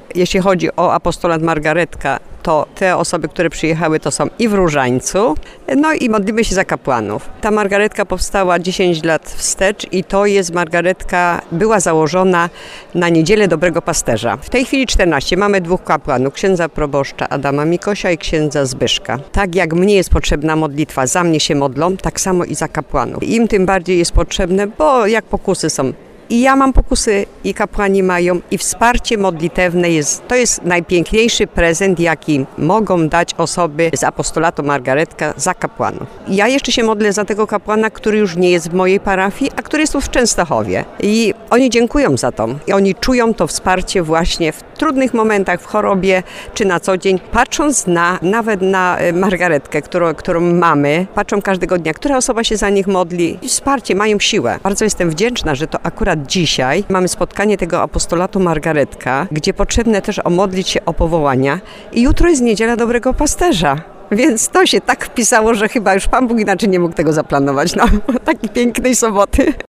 jeśli chodzi o apostolat Margaretka, to te osoby, które przyjechały, to są i w Różańcu, no i modlimy się za kapłanów. Ta Margaretka powstała 10 lat wstecz i to jest Margaretka, była założona na Niedzielę Dobrego Pasterza. W tej chwili 14, mamy 2 kapłanów, księdza proboszcza Adama Mikosia i księdza Zbyszka. Tak jak mnie jest potrzebna modlitwa, za mnie się modlą, tak samo i za kapłanów. Im tym bardziej jest potrzebne, bo jak pokusy są. I ja mam pokusy, i kapłani mają, i wsparcie modlitewne to jest najpiękniejszy prezent, jaki mogą dać osoby z apostolatu Margaretka za kapłanów. Ja jeszcze się modlę za tego kapłana, który już nie jest w mojej parafii, a który jest tu w Częstochowie. I oni dziękują za to. I oni czują to wsparcie właśnie w trudnych momentach, w chorobie, czy na co dzień. Patrząc nawet na Margaretkę, którą mamy, patrzą każdego dnia, która osoba się za nich modli. Wsparcie, mają siłę. Bardzo jestem wdzięczna, że to akurat dzisiaj mamy spotkanie tego apostolatu Margaretka, gdzie potrzebne też modlić się o powołania i jutro jest Niedziela Dobrego Pasterza. Więc to się tak wpisało, że chyba już Pan Bóg inaczej nie mógł tego zaplanować. No, takiej pięknej soboty.